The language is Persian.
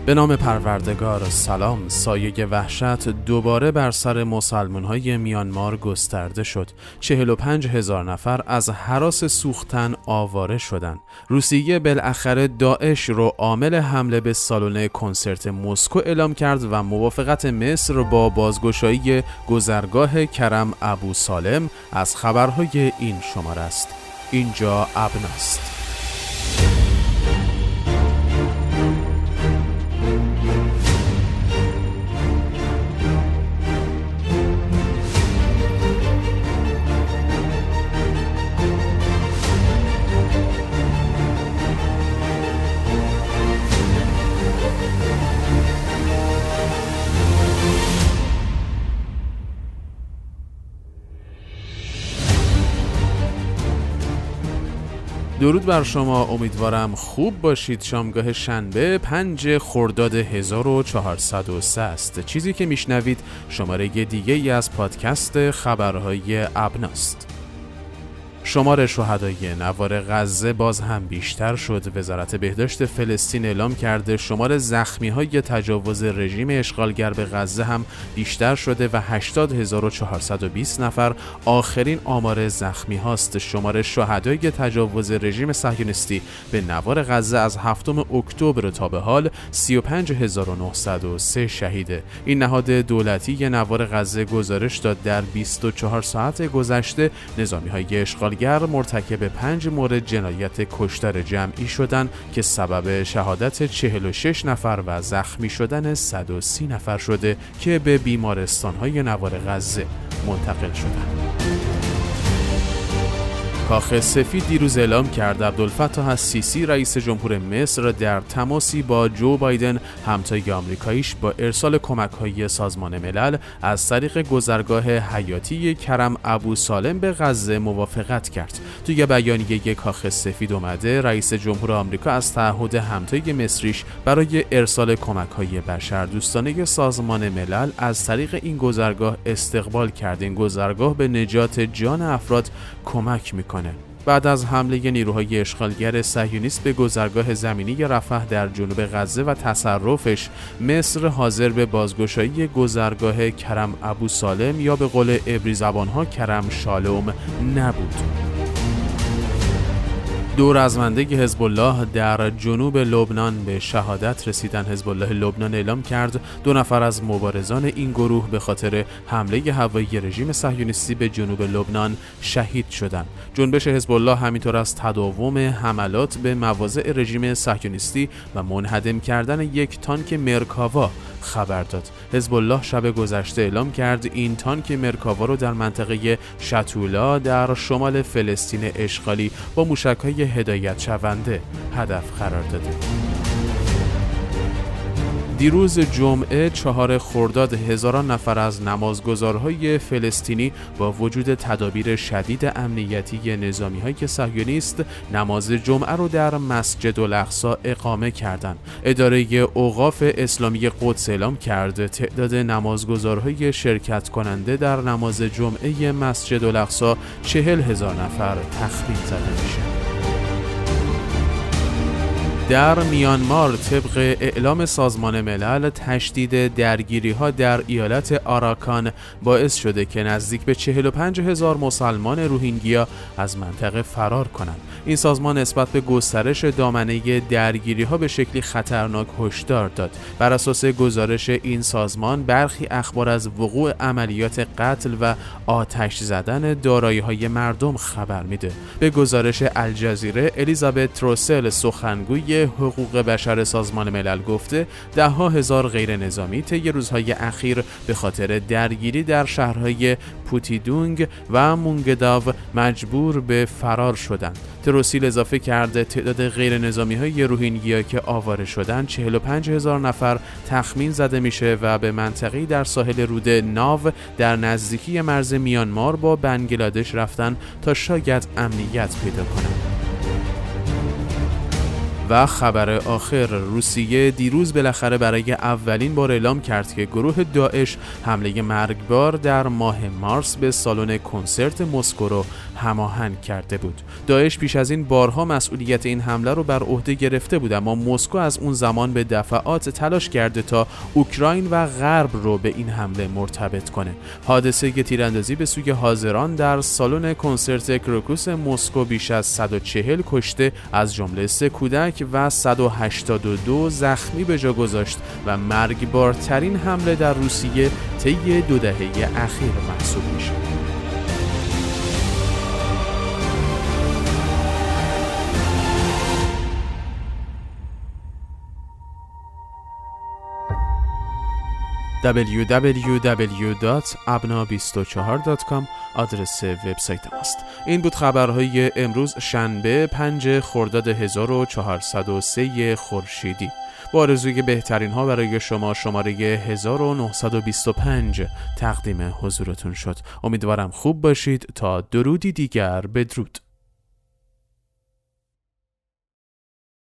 به نام پروردگار. سلام. سایه وحشت دوباره بر سر مسلمان‌های میانمار گسترده شد. 45,000 نفر از هراس سوختن آواره شدند. روسیه بالاخره داعش رو عامل حمله به سالن کنسرت مسکو اعلام کرد و موافقت مصر با بازگشایی گذرگاه کرم ابوسالم از خبرهای این شماره است. اینجا ابناست. درود بر شما، امیدوارم خوب باشید. شامگاه شنبه 5 خرداد 1403 است. چیزی که میشنوید شماره دیگه ای از پادکست خبرهای ابناست. شمار شهدای نوار غزه باز هم بیشتر شد. وزارت بهداشت فلسطین اعلام کرده شمار زخمی‌های تجاوز رژیم اشغالگر به غزه هم بیشتر شده و 80,420 نفر آخرین آمار زخمی هاست. شمار شهدای تجاوز رژیم صهیونیستی به نوار غزه از 7 اکتبر تا به حال 35,903 شهیده. این نهاد دولتی نوار غزه گزارش داد در 24 ساعت گذشته نظامی‌های اشغالگر مرتکب 5 مورد جنایت کشتار جمعی شدند که سبب شهادت 46 نفر و زخمی شدن 130 نفر شده که به بیمارستان‌های نوار غزه منتقل شدند. کاخ سفید دیروز اعلام کرد عبدالفتاح السیسی رئیس جمهور مصر در تماسی با جو بایدن همتای آمریکاییش با ارسال کمک‌های سازمان ملل از طریق گذرگاه حیاتی کرم ابوسالم به غزه موافقت کرد. توی بیانیه کاخ سفید اومده رئیس جمهور آمریکا از تعهد همتای مصریش برای ارسال کمک‌های بشردوستانه سازمان ملل از طریق این گذرگاه استقبال کرد. این گذرگاه به نجات جان افراد کمک می‌کنه. بعد از حمله نیروهای اشغالگر صهیونیست به گذرگاه زمینی رفح در جنوب غزه و تصرفش، مصر حاضر به بازگشایی گذرگاه کرم ابوسالم یا به قول عبری زبانها کرم شالوم نبود. دو رزمنده حزب الله در جنوب لبنان به شهادت رسیدن. حزب الله لبنان اعلام کرد 2 نفر از مبارزان این گروه به خاطر حمله هوایی رژیم صهیونیستی به جنوب لبنان شهید شدند. جنبش حزب الله همینطور از تداوم حملات به مواضع رژیم صهیونیستی و منهدم کردن یک تانک مرکاوا خبر داد. حزب الله شب گذشته اعلام کرد این تانک مرکاوا رو در منطقه شتولا در شمال فلسطین اشغالی با موشک‌های هدایت شونده هدف قرار داده. دیروز جمعه 4 خرداد هزاران نفر از نمازگزارهای فلسطینی با وجود تدابیر شدید امنیتی نظامی‌های صهیونیست نماز جمعه رو در مسجد الاقصی اقامه کردند. اداره اوقاف اسلامی قدس اعلام کرد تعداد نمازگزارهای شرکت کننده در نماز جمعه مسجد الاقصی 40,000 نفر تخمین زده میشه. در میانمار طبق اعلام سازمان ملل تشدید درگیری‌ها در ایالت آراکان باعث شده که نزدیک به 45,000 مسلمان روهینگیا از منطقه فرار کنند. این سازمان نسبت به گسترش دامنه درگیری‌ها به شکلی خطرناک هشدار داد. بر اساس گزارش این سازمان برخی اخبار از وقوع عملیات قتل و آتش زدن دارایی‌های مردم خبر میده. به گزارش الجزیره الیزابت تروسل سخنگوی حقوق بشر سازمان ملل گفته 10,000 غیر نظامی طی روزهای اخیر به خاطر درگیری در شهرهای پوتیدونگ و مونگداو مجبور به فرار شدند. تروسیل اضافه کرده تعداد غیر نظامی های روهینگیا که آواره شدند 45,000 نفر تخمین زده میشه و به منطقه‌ای در ساحل رود ناو در نزدیکی مرز میانمار با بنگلادش رفتن تا شاید امنیت پیدا کنند. و خبر آخر، روسیه دیروز بالاخره برای اولین بار اعلام کرد که گروه داعش حمله مرگبار در ماه مارس به سالن کنسرت مسکو رو هماهنگ کرده بود. داعش پیش از این بارها مسئولیت این حمله رو بر عهده گرفته بود، اما مسکو از اون زمان به دفعات تلاش کرده تا اوکراین و غرب رو به این حمله مرتبط کنه. حادثه تیراندازی به سوی حاضران در سالن کنسرت کروکوس مسکو بیش از 140 کشته از جمله 3 کودک و 182 زخمی به جا گذاشت و مرگبارترین حمله در روسیه طی 2 دهه اخیر محسوب میشه. www.abna24.com آدرس وبسایت ماست. این بود خبرهای امروز شنبه 5 خرداد 1403 خورشیدی. با آرزوی بهترین ها برای شما، شماره 1925 تقدیم حضورتون شد. امیدوارم خوب باشید. تا درودی دیگر، بدرود.